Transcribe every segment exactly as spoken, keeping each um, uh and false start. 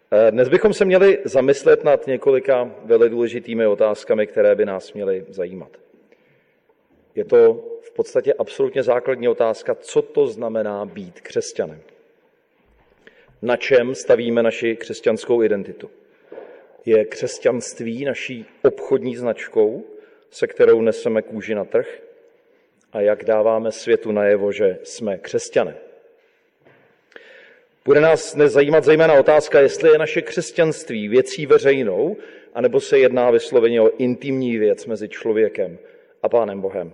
Dnes bychom se měli zamyslet nad několika veledůležitými otázkami, které by nás měly zajímat. Je to v podstatě absolutně základní otázka, co to znamená být křesťanem. Na čem stavíme naši křesťanskou identitu? Je křesťanství naší obchodní značkou, se kterou neseme kůži na trh? A jak dáváme světu najevo, že jsme křesťané? Bude nás dnes zajímat zejména otázka, jestli je naše křesťanství věcí veřejnou, anebo se jedná vysloveně o intimní věc mezi člověkem a Pánem Bohem.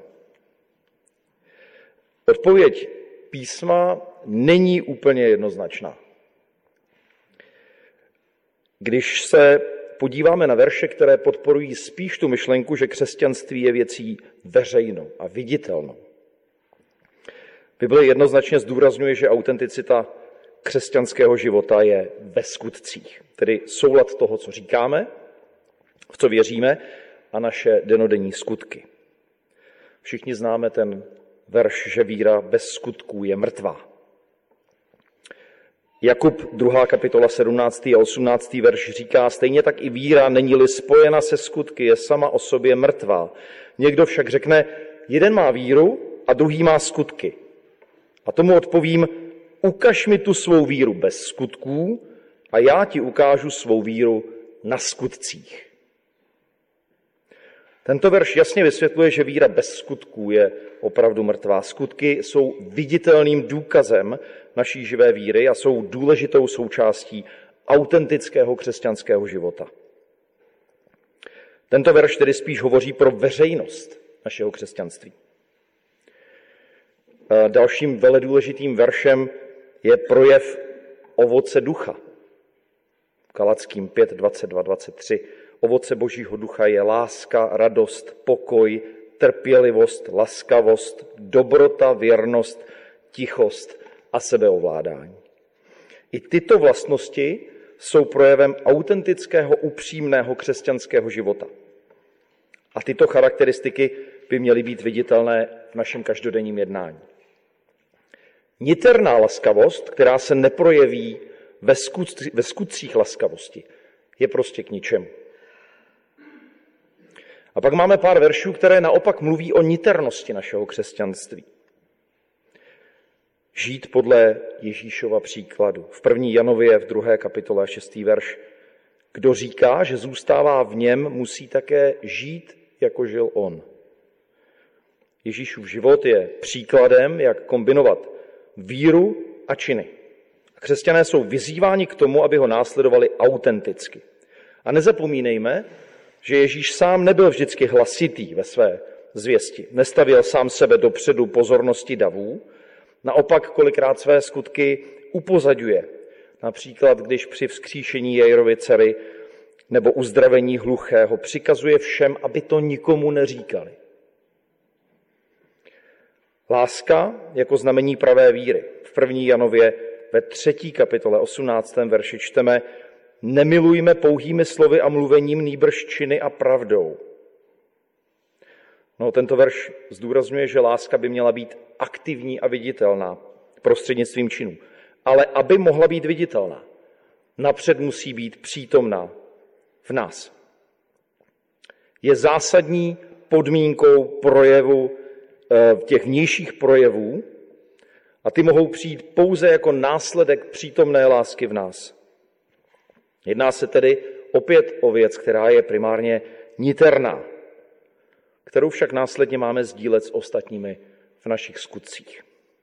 Odpověď písma není úplně jednoznačná. Když se podíváme na verše, které podporují spíš tu myšlenku, že křesťanství je věcí veřejnou a viditelnou. Bible jednoznačně zdůrazňuje, že autenticita křesťanského života je ve skutcích, tedy soulad toho, co říkáme, v co věříme a naše dennodenní skutky. Všichni známe ten verš, že víra bez skutků je mrtvá. Jakub, druhá kapitola, sedmnáctý a osmnáctý verš říká, stejně tak i víra, není-li spojena se skutky, je sama o sobě mrtvá. Někdo však řekne, jeden má víru a druhý má skutky. A tomu odpovím, ukaž mi tu svou víru bez skutků a já ti ukážu svou víru na skutcích. Tento verš jasně vysvětluje, že víra bez skutků je opravdu mrtvá. Skutky jsou viditelným důkazem naší živé víry a jsou důležitou součástí autentického křesťanského života. Tento verš tedy spíš hovoří pro veřejnost našeho křesťanství. Dalším veledůležitým veršem je projev ovoce ducha. Galackým pět, dvacet dva, dvacet tři. Ovoce Božího ducha je láska, radost, pokoj, trpělivost, laskavost, dobrota, věrnost, tichost a sebeovládání. I tyto vlastnosti jsou projevem autentického, upřímného křesťanského života. A tyto charakteristiky by měly být viditelné v našem každodenním jednání. Niterná laskavost, která se neprojeví ve, skutcích, ve skutcích laskavosti, je prostě k ničemu. A pak máme pár veršů, které naopak mluví o niternosti našeho křesťanství. Žít podle Ježíšova příkladu. V první Janově v druhé kapitole šestý verš. Kdo říká, že zůstává v něm, musí také žít, jako žil on. Ježíšův život je příkladem, jak kombinovat víru a činy. A křesťané jsou vyzýváni k tomu, aby ho následovali autenticky. A nezapomínejme, že Ježíš sám nebyl vždycky hlasitý ve své zvěsti. Nestavil sám sebe dopředu pozornosti davů, naopak kolikrát své skutky upozadňuje. Například, když při vzkříšení Jairovy dcery nebo uzdravení hluchého přikazuje všem, aby to nikomu neříkali. Láska jako znamení pravé víry. V první Janově ve třetí kapitole osmnáctém verši čteme nemilujme pouhými slovy a mluvením, nýbrž činy a pravdou. No, tento verš zdůrazňuje, že láska by měla být aktivní a viditelná prostřednictvím činů. Ale aby mohla být viditelná, napřed musí být přítomná v nás. Je zásadní podmínkou projevu, těch vnějších projevů a ty mohou přijít pouze jako následek přítomné lásky v nás. Jedná se tedy opět o věc, která je primárně niterná, kterou však následně máme sdílet s ostatními v našich skutcích.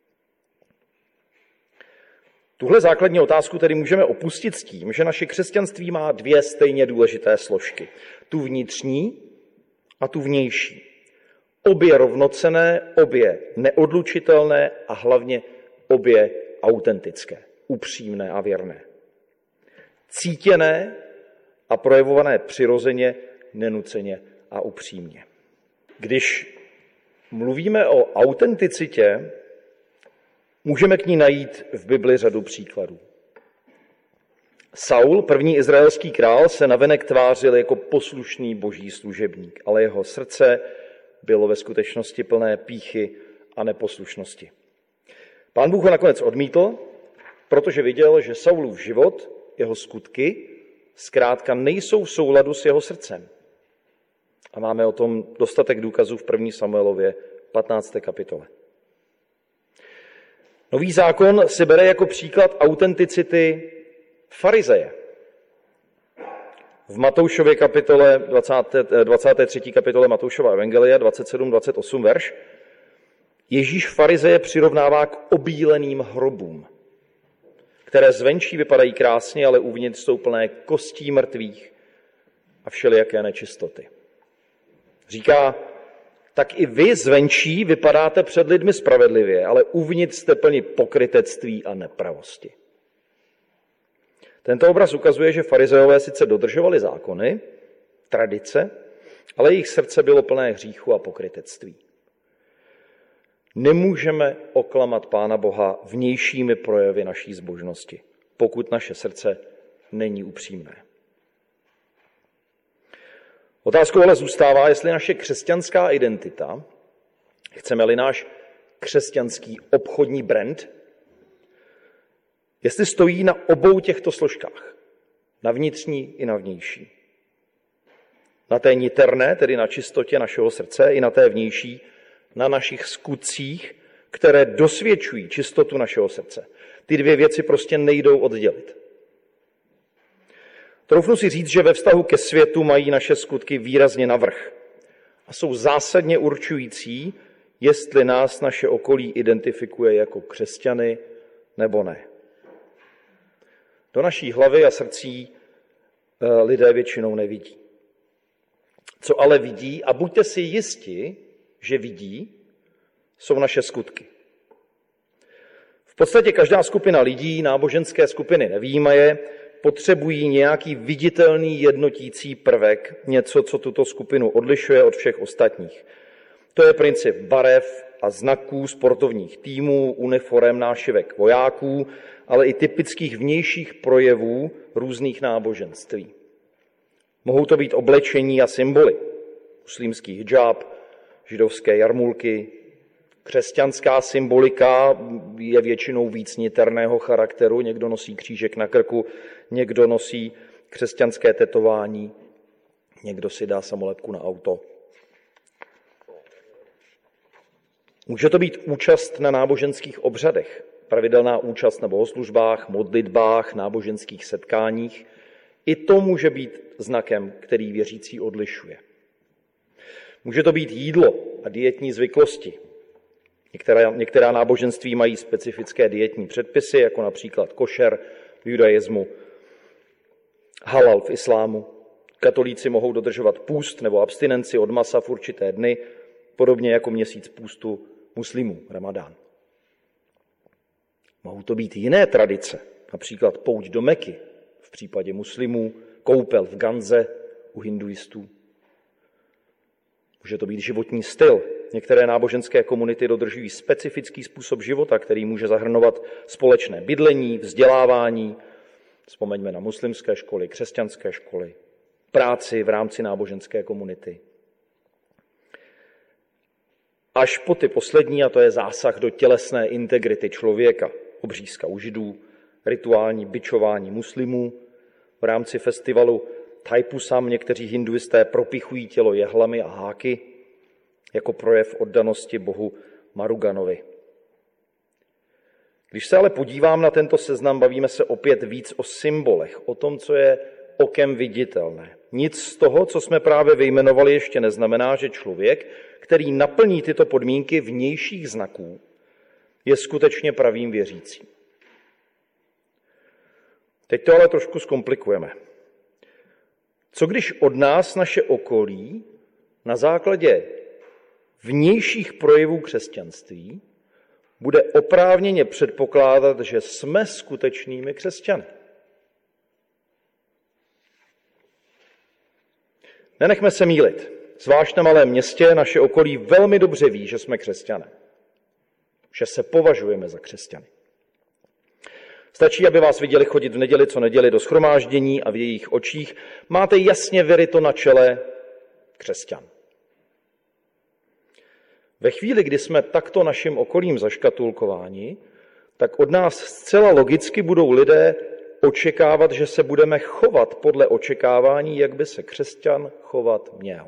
Tuhle základní otázku tedy můžeme opustit s tím, že naše křesťanství má dvě stejně důležité složky. Tu vnitřní a tu vnější. Obě rovnocenné, obě neodlučitelné a hlavně obě autentické, upřímné a věrné. Cítěné a projevované přirozeně, nenuceně a upřímně. Když mluvíme o autenticitě, můžeme k ní najít v Bibli řadu příkladů. Saul, první izraelský král, se navenek tvářil jako poslušný boží služebník, ale jeho srdce bylo ve skutečnosti plné pýchy a neposlušnosti. Pán Bůh ho nakonec odmítl, protože viděl, že Saulův život jeho skutky zkrátka nejsou v souladu s jeho srdcem. A máme o tom dostatek důkazů v první Samuelově patnácté kapitole. Nový zákon si bere jako příklad autenticity farizeje. V Matoušově kapitole, dvacáté, dvacáté třetí kapitole Matoušova evangelia, dvacet sedm dvacet osm verš, Ježíš farizeje přirovnává k obíleným hrobům, které zvenčí vypadají krásně, ale uvnitř jsou plné kostí mrtvých a všelijaké nečistoty. Říká, tak i vy zvenčí vypadáte před lidmi spravedlivě, ale uvnitř jste plni pokrytectví a nepravosti. Tento obraz ukazuje, že farizejové sice dodržovali zákony, tradice, ale jejich srdce bylo plné hříchu a pokrytectví. Nemůžeme oklamat Pána Boha vnějšími projevy naší zbožnosti, pokud naše srdce není upřímné. Otázkou ale zůstává, jestli naše křesťanská identita, chceme-li náš křesťanský obchodní brand, jestli stojí na obou těchto složkách, na vnitřní i na vnější. Na té niterné, tedy na čistotě našeho srdce, i na té vnější, na našich skutcích, které dosvědčují čistotu našeho srdce. Ty dvě věci prostě nejdou oddělit. Troufnu si říct, že ve vztahu ke světu mají naše skutky výrazně navrch a jsou zásadně určující, jestli nás naše okolí identifikuje jako křesťany nebo ne. Do naší hlavy a srdcí lidé většinou nevidí. Co ale vidí, a buďte si jisti, že vidí, jsou naše skutky. V podstatě každá skupina lidí, náboženské skupiny nevyjímaje, potřebují nějaký viditelný jednotící prvek, něco, co tuto skupinu odlišuje od všech ostatních. To je princip barev a znaků sportovních týmů, uniforem, nášivek vojáků, ale i typických vnějších projevů různých náboženství. Mohou to být oblečení a symboly. Muslimský hijab, židovské jarmulky. Křesťanská symbolika je většinou víc niterného charakteru. Někdo nosí křížek na krku, někdo nosí křesťanské tetování, někdo si dá samolepku na auto. Může to být účast na náboženských obřadech, pravidelná účast na bohoslužbách, modlitbách, náboženských setkáních. I to může být znakem, který věřící odlišuje. Může to být jídlo a dietní zvyklosti. Některá, některá náboženství mají specifické dietní předpisy, jako například košer v judaismu, halal v islámu. Katolíci mohou dodržovat půst nebo abstinenci od masa v určité dny, podobně jako měsíc půstu muslimů, Ramadán. Mohou to být jiné tradice, například pouť do Meky v případě muslimů, koupel v Ganze u hinduistů. Může to být životní styl. Některé náboženské komunity dodržují specifický způsob života, který může zahrnovat společné bydlení, vzdělávání, vzpomeňme na muslimské školy, křesťanské školy, práci v rámci náboženské komunity. Až po ty poslední, a to je zásah do tělesné integrity člověka, obřízka u židů, rituální bičování muslimů. V rámci festivalu Thaipusam někteří hinduisté propichují tělo jehlami a háky jako projev oddanosti bohu Maruganovi. Když se ale podívám na tento seznam, bavíme se opět víc o symbolech, o tom, co je okem viditelné. Nic z toho, co jsme právě vyjmenovali, ještě neznamená, že člověk, který naplní tyto podmínky vnějších znaků, je skutečně pravým věřícím. Teď to ale trošku zkomplikujeme. Co když od nás naše okolí na základě vnějších projevů křesťanství bude oprávněně předpokládat, že jsme skutečnými křesťany? Nenechme se mýlit. Zvlášť na malém městě naše okolí velmi dobře ví, že jsme křesťané. Že se považujeme za křesťany. Stačí, aby vás viděli chodit v neděli co neděli do shromáždění a v jejich očích máte jasně vyryto na čele křesťan. Ve chvíli, kdy jsme takto naším okolím zaškatulkováni, tak od nás zcela logicky budou lidé očekávat, že se budeme chovat podle očekávání, jak by se křesťan chovat měl.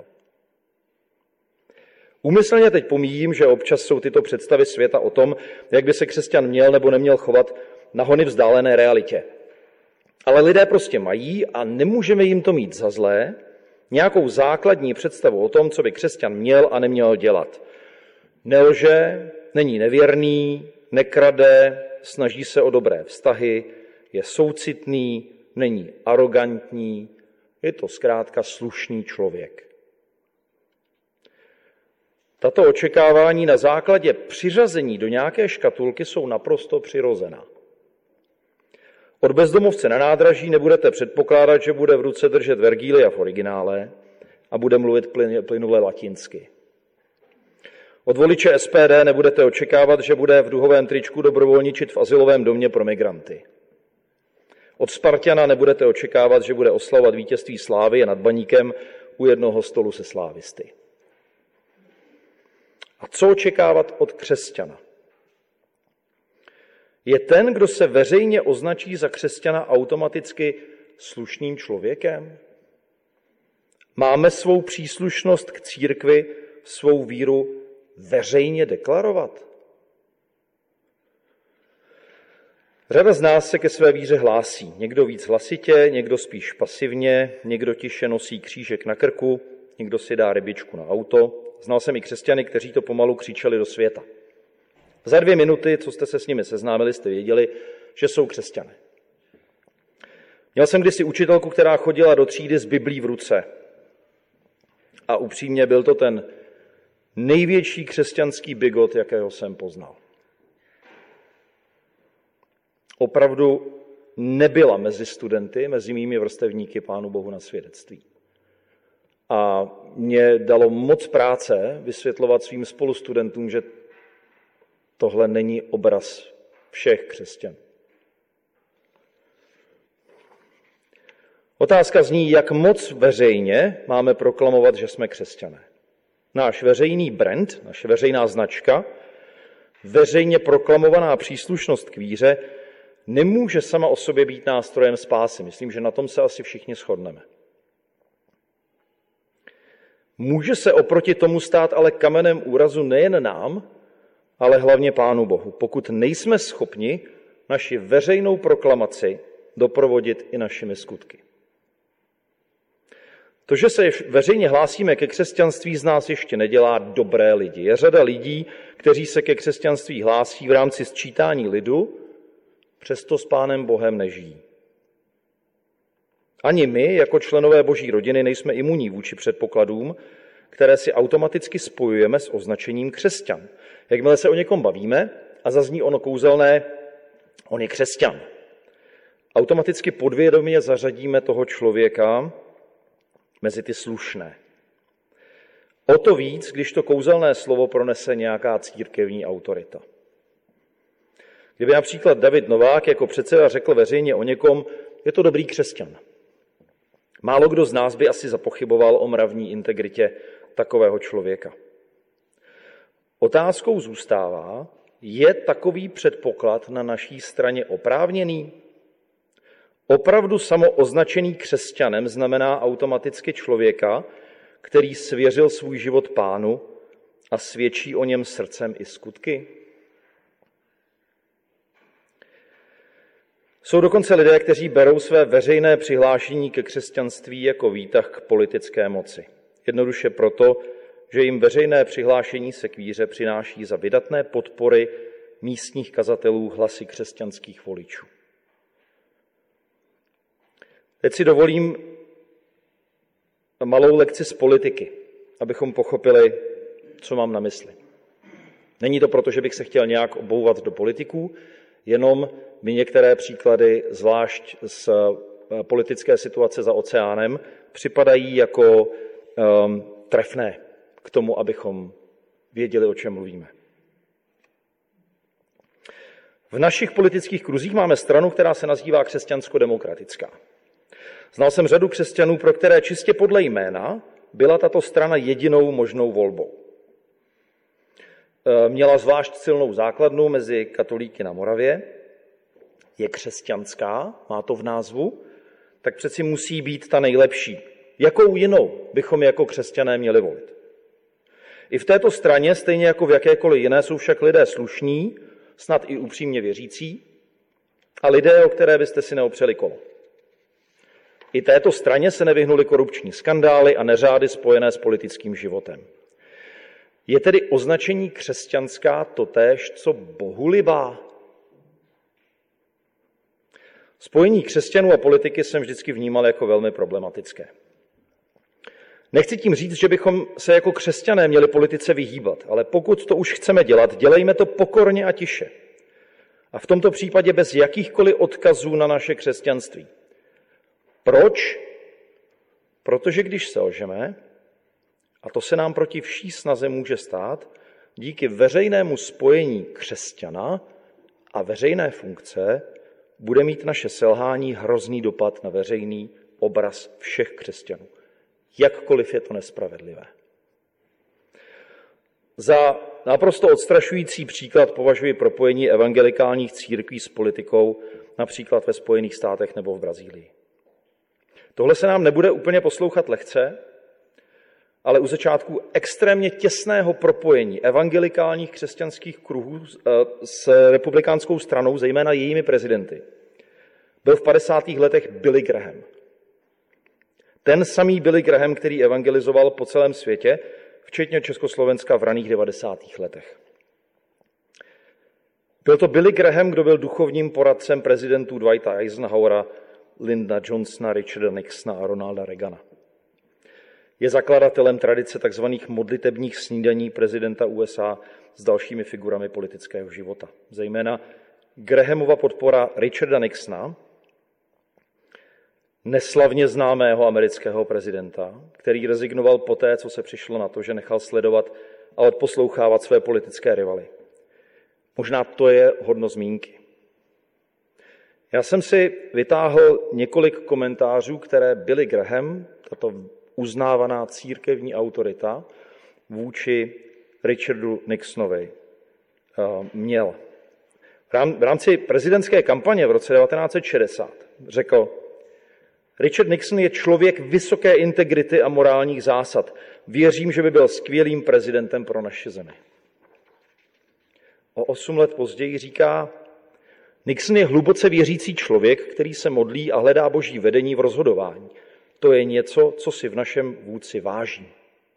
Úmyslně teď pomíjím, že občas jsou tyto představy světa o tom, jak by se křesťan měl nebo neměl chovat, na hony vzdálené realitě. Ale lidé prostě mají, a nemůžeme jim to mít za zlé, nějakou základní představu o tom, co by křesťan měl a neměl dělat. Nelže, není nevěrný, nekrade, snaží se o dobré vztahy, je soucitný, není arogantní, je to zkrátka slušný člověk. Tato očekávání na základě přiřazení do nějaké škatulky jsou naprosto přirozená. Od bezdomovce na nádraží nebudete předpokládat, že bude v ruce držet Vergília v originále a bude mluvit plynule latinsky. Od voliče S P D nebudete očekávat, že bude v duhovém tričku dobrovolničit v azylovém domě pro migranty. Od Spartana nebudete očekávat, že bude oslavovat vítězství Slávie nad Baníkem u jednoho stolu se slávisty. A co očekávat od křesťana? Je ten, kdo se veřejně označí za křesťana, automaticky slušným člověkem? Máme svou příslušnost k církvi, svou víru veřejně deklarovat? Řada z nás se ke své víře hlásí. Někdo víc hlasitě, někdo spíš pasivně, někdo tiše nosí křížek na krku, někdo si dá rybičku na auto. Znal jsem i křesťany, kteří to pomalu křičeli do světa. Za dvě minuty, co jste se s nimi seznámili, jste věděli, že jsou křesťané. Měl jsem kdysi učitelku, která chodila do třídy s Biblí v ruce. A upřímně byl to ten největší křesťanský bigot, jakého jsem poznal. Opravdu nebyla mezi studenty, mezi mými vrstevníky, Pánu Bohu na svědectví. A mě dalo moc práce vysvětlovat svým spolustudentům, že tohle není obraz všech křesťanů. Otázka zní, jak moc veřejně máme proklamovat, že jsme křesťané. Náš veřejný brand, naše veřejná značka, veřejně proklamovaná příslušnost k víře nemůže sama o sobě být nástrojem spásy. Myslím, že na tom se asi všichni shodneme. Může se oproti tomu stát ale kamenem úrazu nejen nám, ale hlavně Pánu Bohu, pokud nejsme schopni naši veřejnou proklamaci doprovodit i našimi skutky. To, že se veřejně hlásíme ke křesťanství, z nás ještě nedělá dobré lidi. Je řada lidí, kteří se ke křesťanství hlásí v rámci sčítání lidu, přesto s Pánem Bohem nežijí. Ani my, jako členové Boží rodiny, nejsme imunní vůči předpokladům, které si automaticky spojujeme s označením křesťan. Jakmile se o někom bavíme a zazní ono kouzelné, on je křesťan, automaticky podvědomě zařadíme toho člověka mezi ty slušné. O to víc, když to kouzelné slovo pronese nějaká církevní autorita. Kdyby například David Novák jako předseda řekl veřejně o někom, je to dobrý křesťan. Málo kdo z nás by asi zapochyboval o mravní integritě takového člověka. Otázkou zůstává, je takový předpoklad na naší straně oprávněný? Opravdu samooznačený křesťanem znamená automaticky člověka, který svěřil svůj život Pánu a svědčí o něm srdcem i skutky? Jsou dokonce lidé, kteří berou své veřejné přihlášení ke křesťanství jako výtah k politické moci. Jednoduše proto, že jim veřejné přihlášení se k víře přináší za vydatné podpory místních kazatelů hlasy křesťanských voličů. Teď si dovolím malou lekci z politiky, abychom pochopili, co mám na mysli. Není to proto, že bych se chtěl nějak obouvat do politiků, jenom mi některé příklady, zvlášť z politické situace za oceánem, připadají jako um, trefné k tomu, abychom věděli, o čem mluvíme. V našich politických kruzích máme stranu, která se nazývá křesťansko-demokratická. Znal jsem řadu křesťanů, pro které čistě podle jména byla tato strana jedinou možnou volbou. Měla zvlášť silnou základnu mezi katolíky na Moravě je křesťanská, má to v názvu, tak přeci musí být ta nejlepší. Jakou jinou bychom jako křesťané měli volit? I v této straně, stejně jako v jakékoliv jiné, jsou však lidé slušní, snad i upřímně věřící, a lidé, o které byste si neopřeli kolo. I této straně se nevyhnuly korupční skandály a neřády spojené s politickým životem. Je tedy označení křesťanská totéž, co bohulibá? Spojení křesťanů a politiky jsem vždycky vnímal jako velmi problematické. Nechci tím říct, že bychom se jako křesťané měli politice vyhýbat, ale pokud to už chceme dělat, dělejme to pokorně a tiše. A v tomto případě bez jakýchkoliv odkazů na naše křesťanství. Proč? Protože když selžeme, a to se nám proti vší snaze může stát, díky veřejnému spojení křesťana a veřejné funkce bude mít naše selhání hrozný dopad na veřejný obraz všech křesťanů. Jakkoliv je to nespravedlivé. Za naprosto odstrašující příklad považuji propojení evangelikálních církví s politikou, například ve Spojených státech nebo v Brazílii. Tohle se nám nebude úplně poslouchat lehce, ale u začátku extrémně těsného propojení evangelikálních křesťanských kruhů s republikánskou stranou, zejména jejími prezidenty, byl v padesátých letech Billy Graham. Ten samý Billy Graham, který evangelizoval po celém světě, včetně Československa v raných devadesátých letech. Byl to Billy Graham, kdo byl duchovním poradcem prezidentů Dwighta Eisenhowera, Lyndona Johnsona, Richarda Nixona a Ronalda Reagana. Je zakladatelem tradice tzv. Modlitebních snídaní prezidenta U S A s dalšími figurami politického života. Zejména Grahamova podpora Richarda Nixona, neslavně známého amerického prezidenta, který rezignoval poté, co se přišlo na to, že nechal sledovat a odposlouchávat své politické rivaly. Možná to je hodno zmínky. Já jsem si vytáhl několik komentářů, které Billy Graham, tato uznávaná církevní autorita, vůči Richardu Nixonovi měl. V rámci prezidentské kampaně v roce devatenáct set šedesát řekl: Richard Nixon je člověk vysoké integrity a morálních zásad. Věřím, že by byl skvělým prezidentem pro naši zemi. O osm let později říká: Nixon je hluboce věřící člověk, který se modlí a hledá boží vedení v rozhodování. To je něco, co si v našem vůdci váží.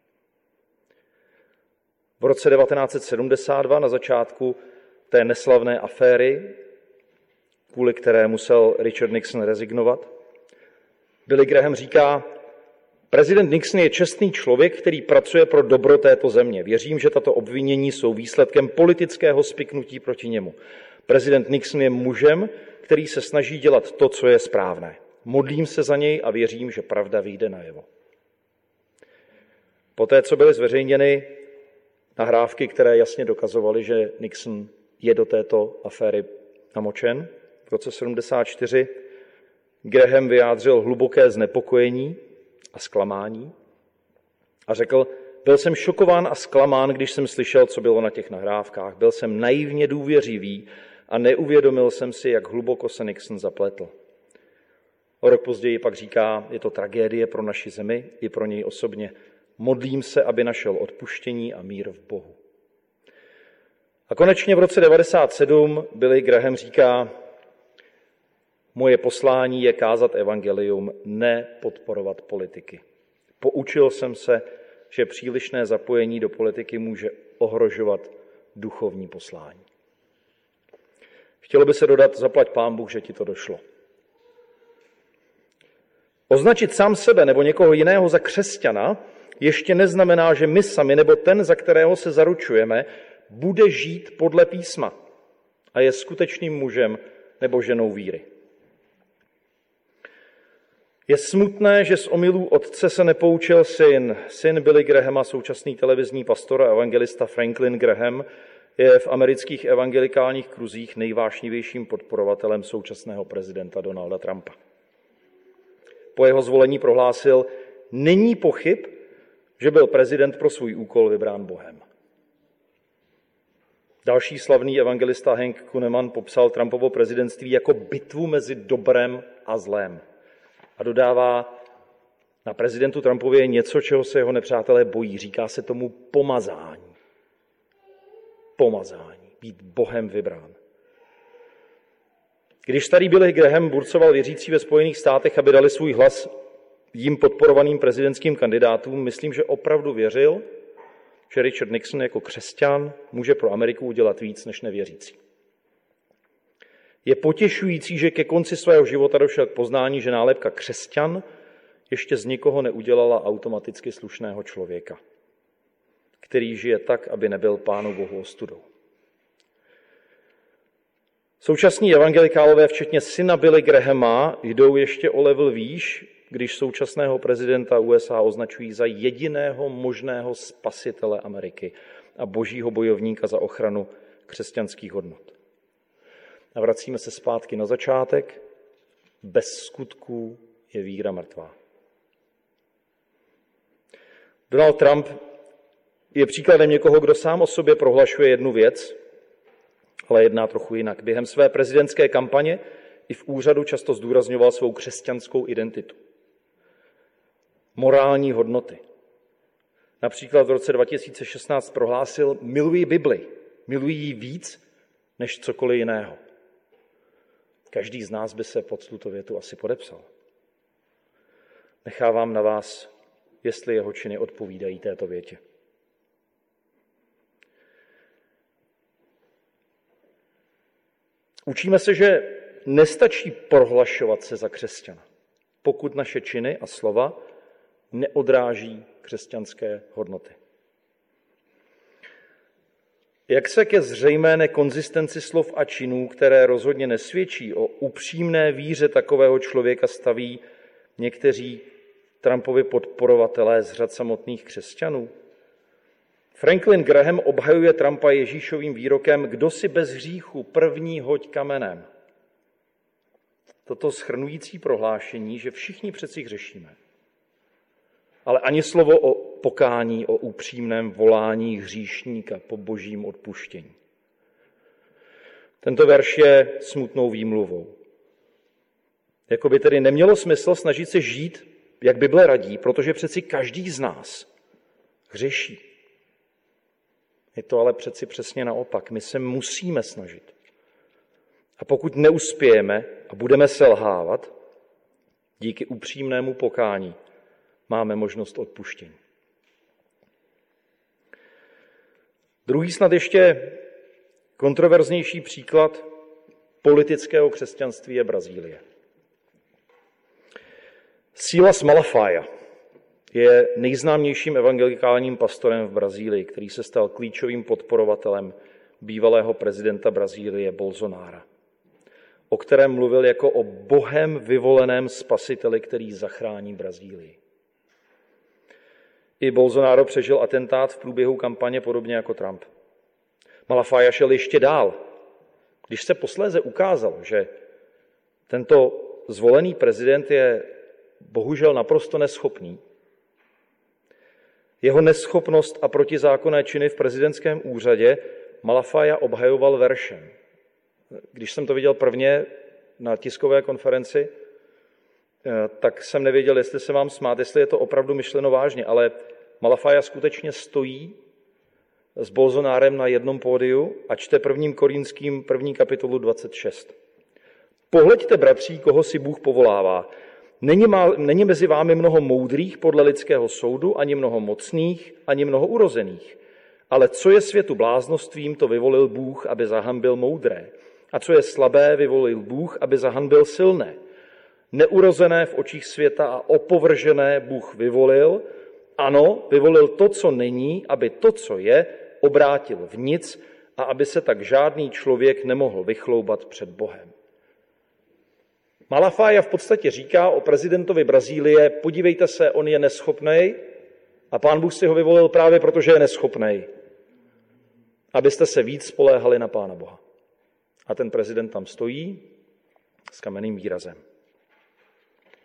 V roce devatenáct set sedmdesát dva, na začátku té neslavné aféry, kvůli které musel Richard Nixon rezignovat, Billy Graham říká: prezident Nixon je čestný člověk, který pracuje pro dobro této země. Věřím, že tato obvinění jsou výsledkem politického spiknutí proti němu. Prezident Nixon je mužem, který se snaží dělat to, co je správné. Modlím se za něj a věřím, že pravda vyjde najevo. Poté, co byly zveřejněny nahrávky, které jasně dokazovaly, že Nixon je do této aféry namočen, v roce sedmdesát čtyři Graham vyjádřil hluboké znepokojení a zklamání a řekl: byl jsem šokován a zklamán, když jsem slyšel, co bylo na těch nahrávkách. Byl jsem naivně důvěřivý a neuvědomil jsem si, jak hluboko se Nixon zapletl. O rok později pak říká: je to tragédie pro naši zemi i pro něj osobně. Modlím se, aby našel odpuštění a mír v Bohu. A konečně v roce devadesát sedm Billy Graham říká: moje poslání je kázat evangelium, ne podporovat politiky. Poučil jsem se, že přílišné zapojení do politiky může ohrožovat duchovní poslání. Chtělo by se dodat: zaplať Pán Bůh, že ti to došlo. Označit sám sebe nebo někoho jiného za křesťana ještě neznamená, že my sami nebo ten, za kterého se zaručujeme, bude žít podle písma a je skutečným mužem nebo ženou víry. Je smutné, že z omylů otce se nepoučil syn. Syn Billy Grahama, současný televizní pastor a evangelista Franklin Graham, je v amerických evangelikálních kruzích nejvášnivějším podporovatelem současného prezidenta Donalda Trumpa. Po jeho zvolení prohlásil: není pochyb, že byl prezident pro svůj úkol vybrán Bohem. Další slavný evangelista Hank Kunneman popsal Trumpovo prezidentství jako bitvu mezi dobrem a zlem. A dodává, na prezidentu Trumpově je něco, čeho se jeho nepřátelé bojí. Říká se tomu pomazání. Pomazání. Být Bohem vybrán. Když starý Billy Graham burcoval věřící ve Spojených státech, aby dali svůj hlas jím podporovaným prezidentským kandidátům, myslím, že opravdu věřil, že Richard Nixon jako křesťan může pro Ameriku udělat víc než nevěřící. Je potěšující, že ke konci svého života došel k poznání, že nálepka křesťan ještě z nikoho neudělala automaticky slušného člověka, který žije tak, aby nebyl Pánu Bohu ostudou. Současní evangelikálové, včetně syna Billy Grahama, jdou ještě o level výš, když současného prezidenta U S A označují za jediného možného spasitele Ameriky a božího bojovníka za ochranu křesťanských hodnot. A vracíme se zpátky na začátek. Bez skutků je víra mrtvá. Donald Trump je příkladem někoho, kdo sám o sobě prohlašuje jednu věc, ale jedná trochu jinak. Během své prezidentské kampaně i v úřadu často zdůrazňoval svou křesťanskou identitu. Morální hodnoty. Například v roce dva tisíce šestnáct prohlásil: miluji Bibli, miluji ji víc než cokoliv jiného. Každý z nás by se pod tuto větu asi podepsal. Nechávám na vás, jestli jeho činy odpovídají této větě. Učíme se, že nestačí prohlašovat se za křesťana, pokud naše činy a slova neodráží křesťanské hodnoty. Jak se ke zřejmé nekonzistenci slov a činů, které rozhodně nesvědčí o upřímné víře takového člověka, staví někteří Trumpovi podporovatelé z řad samotných křesťanů? Franklin Graham obhajuje Trumpa Ježíšovým výrokem: kdo si bez hříchu, první hoď kamenem. Toto shrnující prohlášení, že všichni přeci hřešíme, ale ani slovo o pokání, o upřímném volání hříšníka po božím odpuštění. Tento verš je smutnou výmluvou. Jakoby tedy nemělo smysl snažit se žít, jak Bible radí, protože přeci každý z nás hřeší. Je to ale přeci přesně naopak. My se musíme snažit. A pokud neuspějeme a budeme selhávat, díky upřímnému pokání máme možnost odpuštění. Druhý, snad ještě kontroverznější příklad politického křesťanství je Brazílie. Silas Malafaia je nejznámějším evangelikálním pastorem v Brazílii, který se stal klíčovým podporovatelem bývalého prezidenta Brazílie Bolsonara, o kterém mluvil jako o Bohem vyvoleném spasiteli, který zachrání Brazílii. I Bolsonaro přežil atentát v průběhu kampaně podobně jako Trump. Malafaia šel ještě dál. Když se posléze ukázalo, že tento zvolený prezident je bohužel naprosto neschopný, jeho neschopnost a protizákonné činy v prezidentském úřadě Malafaia obhajoval veršem. Když jsem to viděl prvně na tiskové konferenci, tak jsem nevěděl, jestli se mám smát, jestli je to opravdu myšleno vážně, ale Malafaia skutečně stojí s Bolsonárem na jednom pódiu a čte prvním Korinským první kapitolu dvacet šest. Pohleďte, bratří, koho si Bůh povolává. Není, má, není mezi vámi mnoho moudrých podle lidského soudu, ani mnoho mocných, ani mnoho urozených. Ale co je světu bláznostvím, to vyvolil Bůh, aby zahanbil moudré. A co je slabé, vyvolil Bůh, aby zahanbil silné. Neurozené v očích světa a opovržené Bůh vyvolil. Ano, vyvolil to, co není, aby to, co je, obrátil v nic a aby se tak žádný člověk nemohl vychloubat před Bohem. Malafaia v podstatě říká o prezidentovi Brazílie: podívejte se, on je neschopnej a Pán Bůh si ho vyvolil právě proto, že je neschopnej, abyste se víc spoléhali na Pána Boha. A ten prezident tam stojí s kamenným výrazem.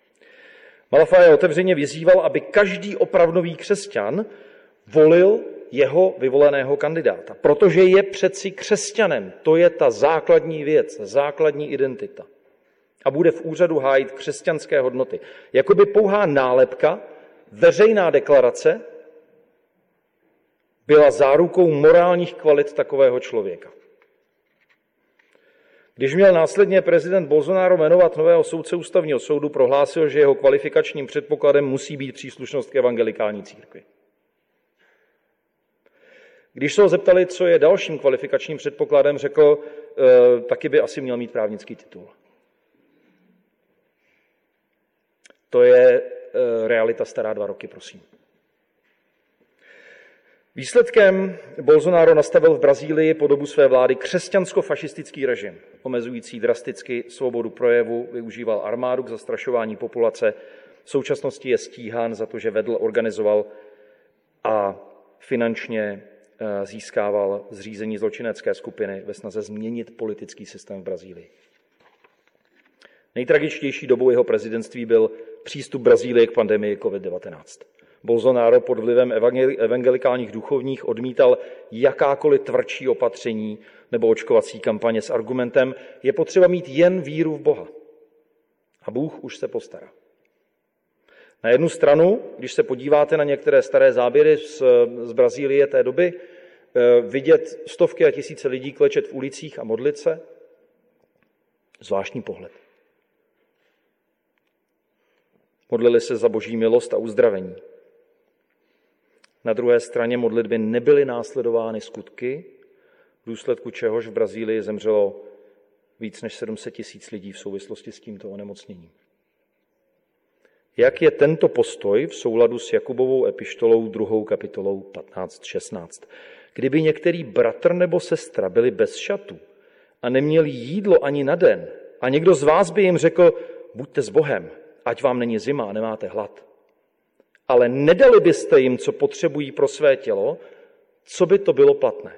Malafaia otevřeně vyzýval, aby každý opravdový křesťan volil jeho vyvoleného kandidáta, protože je přeci křesťanem. To je ta základní věc, základní identita. A bude v úřadu hájit křesťanské hodnoty. Jakoby pouhá nálepka, veřejná deklarace byla zárukou morálních kvalit takového člověka. Když měl následně prezident Bolsonaro jmenovat nového soudce ústavního soudu, prohlásil, že jeho kvalifikačním předpokladem musí být příslušnost k evangelikální církvi. Když se ho zeptali, co je dalším kvalifikačním předpokladem, řekl, e, taky by asi měl mít právnický titul. To je e, realita stará dva roky, prosím. Výsledkem Bolsonaro nastavil v Brazílii po dobu své vlády křesťansko-fašistický režim, omezující drasticky svobodu projevu, využíval armádu k zastrašování populace. V současnosti je stíhán za to, že vedl, organizoval a finančně získával zřízení zločinecké skupiny ve snaze změnit politický systém v Brazílii. Nejtragičtější dobou jeho prezidentství byl přístup Brazílie k pandemii covid devatenáct. Bolsonaro pod vlivem evangelikálních duchovních odmítal jakákoliv tvrdší opatření nebo očkovací kampaně s argumentem, je potřeba mít jen víru v Boha. A Bůh už se postará. Na jednu stranu, když se podíváte na některé staré záběry z, z Brazílie té doby, vidět stovky a tisíce lidí klečet v ulicích a modlit se, zvláštní pohled. Modlili se za boží milost a uzdravení. Na druhé straně modlitby nebyly následovány skutky, v důsledku čehož v Brazílii zemřelo víc než sedm set tisíc lidí v souvislosti s tímto onemocněním. Jak je tento postoj v souladu s Jakubovou epištolou druhou kapitolou patnáct šestnáct? Kdyby některý bratr nebo sestra byli bez šatů a neměli jídlo ani na den a někdo z vás by jim řekl, buďte s Bohem, ať vám není zima a nemáte hlad, ale nedali byste jim, co potřebují pro své tělo, co by to bylo platné?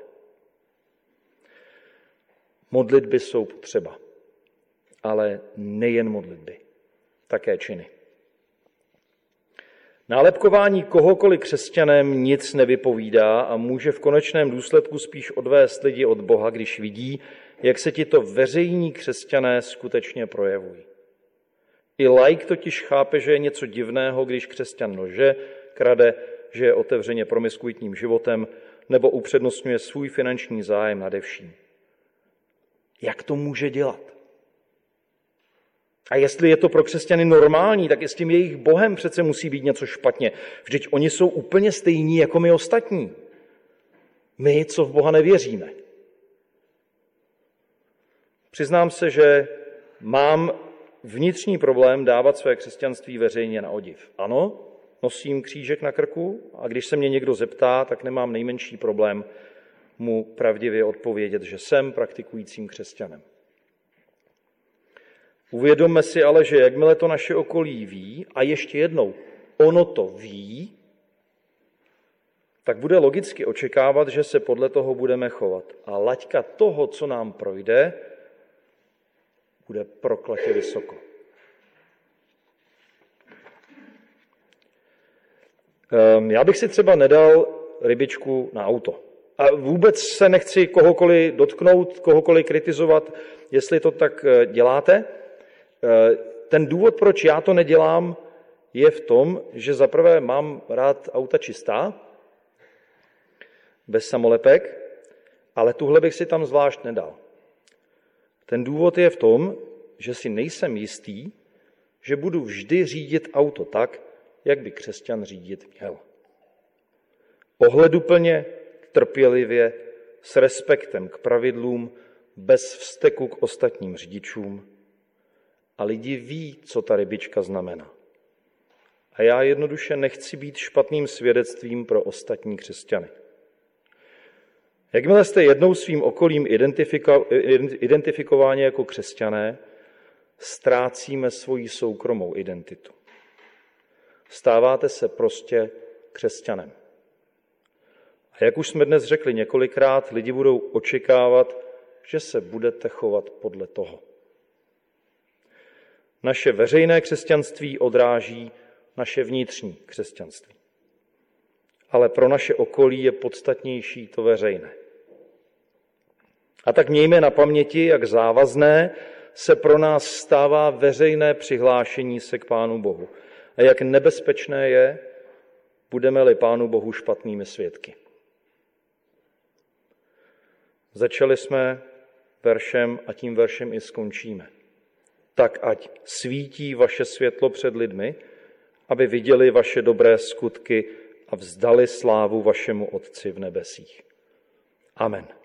Modlitby jsou potřeba, ale nejen modlitby, také činy. Nálepkování kohokoliv křesťanem nic nevypovídá a může v konečném důsledku spíš odvést lidi od Boha, když vidí, jak se tito veřejní křesťané skutečně projevují. I laik totiž chápe, že je něco divného, když křesťan lže, krade, že je otevřeně promiskuitním životem nebo upřednostňuje svůj finanční zájem nade vším. Jak to může dělat? A jestli je to pro křesťany normální, tak i s tím jejich Bohem přece musí být něco špatně. Vždyť oni jsou úplně stejní jako my ostatní. My, co v Boha nevěříme. Přiznám se, že mám vnitřní problém dávat své křesťanství veřejně na odiv. Ano, nosím křížek na krku a když se mě někdo zeptá, tak nemám nejmenší problém mu pravdivě odpovědět, že jsem praktikujícím křesťanem. Uvědomme si ale, že jakmile to naše okolí ví, a ještě jednou, ono to ví, tak bude logicky očekávat, že se podle toho budeme chovat. A laťka toho, co nám projde, bude prokletě vysoko. Já bych si třeba nedal rybičku na auto. A vůbec se nechci kohokoliv dotknout, kohokoliv kritizovat, jestli to tak děláte. Ten důvod, proč já to nedělám, je v tom, že zaprvé mám rád auta čistá, bez samolepek, ale tuhle bych si tam zvlášť nedal. Ten důvod je v tom, že si nejsem jistý, že budu vždy řídit auto tak, jak by křesťan řídit měl. Ohleduplně, trpělivě, s respektem k pravidlům, bez vzteku k ostatním řidičům. A lidi ví, co ta rybička znamená. A já jednoduše nechci být špatným svědectvím pro ostatní křesťany. Jakmile jste jednou svým okolím identifiko, identifikováni jako křesťané, ztrácíme svoji soukromou identitu. Stáváte se prostě křesťanem. A jak už jsme dnes řekli několikrát, lidi budou očekávat, že se budete chovat podle toho. Naše veřejné křesťanství odráží naše vnitřní křesťanství. ale pro naše okolí je podstatnější to veřejné. A tak mějme na paměti, jak závazné se pro nás stává veřejné přihlášení se k Pánu Bohu a jak nebezpečné je, budeme-li Pánu Bohu špatnými svědky. Začali jsme veršem a tím veršem i skončíme. Tak ať svítí vaše světlo před lidmi, aby viděli vaše dobré skutky a vzdali slávu vašemu Otci v nebesích. Amen.